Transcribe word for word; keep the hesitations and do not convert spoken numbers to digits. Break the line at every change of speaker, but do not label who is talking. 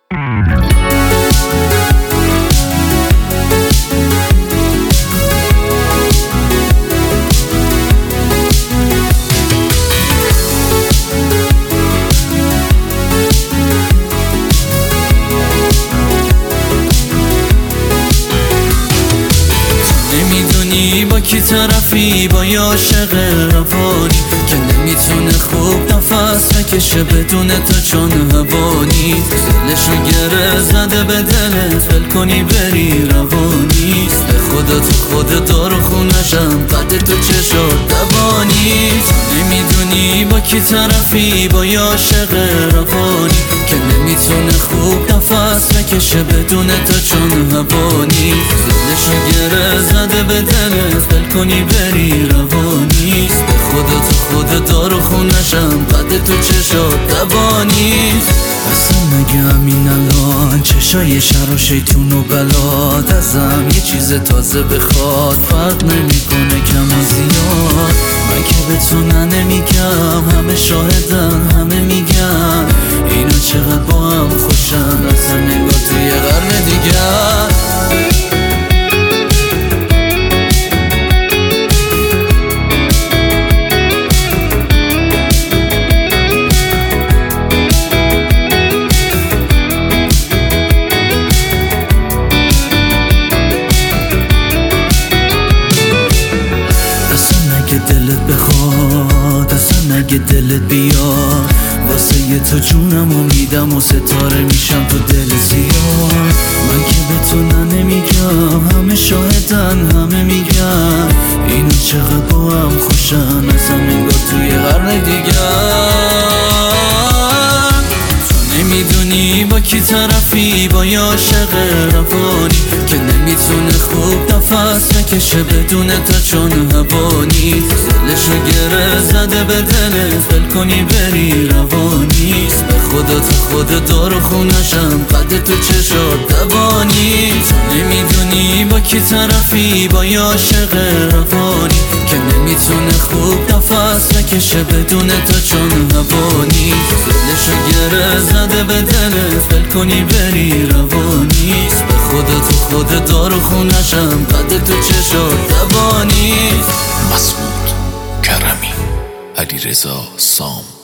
با کی طرفی، با یه عاشق روانی که نمیتونه خوب نفس بکشه بدون تو چون هوانی دلشو گره زده به دلت ول کنی بری روانیست به خدا تو خود دار و خونشم قد تو چشات دوانیست نمیدونی با کی طرفی، با یه عاشق روانی که نمیتونه خوب نفس بکشه بدون تو چون هوانی دلشو گره زده به دلت ول کنی بری روانیست به خدا تو خود دار و خونشم قد تو چشات دوانیست اصلا مگه همین الان چشای شر و شیطون و بلاد ازم یه چیز تازه بخواد فرق نمیکنه کم و زیاد من که به تو نمیگم همه شاهدن همه میگن اینا چقدر با هم خوشن اصلا نگاه توی قرن دیگر دلت بخواد اصلا نگه دلت بیاد واسه یه تو جونمو میدم و ستاره میشم تو دل زیاد من که به تو نمیگم همه شاهدن همه میگن اینا چقدر با هم خوشن اصلا نگاه توی قرن دیگر نمیدونی با کی طرفی، با یه عاشق روانی که نمیتونه خوب نفس بکشه بدون تو چون هوانی دلشو گره زده به دلت ول کنی بری روانیست به خدا تو خود دار و خونشم قد تو چشات دوانیست نمیدونی با کی طرفی، با یه عاشق روانی که نمیتونه خوب نفس بکشه بدون تو چون هوانی دلشو گره زده به دلت ول کنی بری روانیست به خدا تو خود دار و خونشم قد تو چشات دوانیست
مسعود کرمی، علیرضا سام.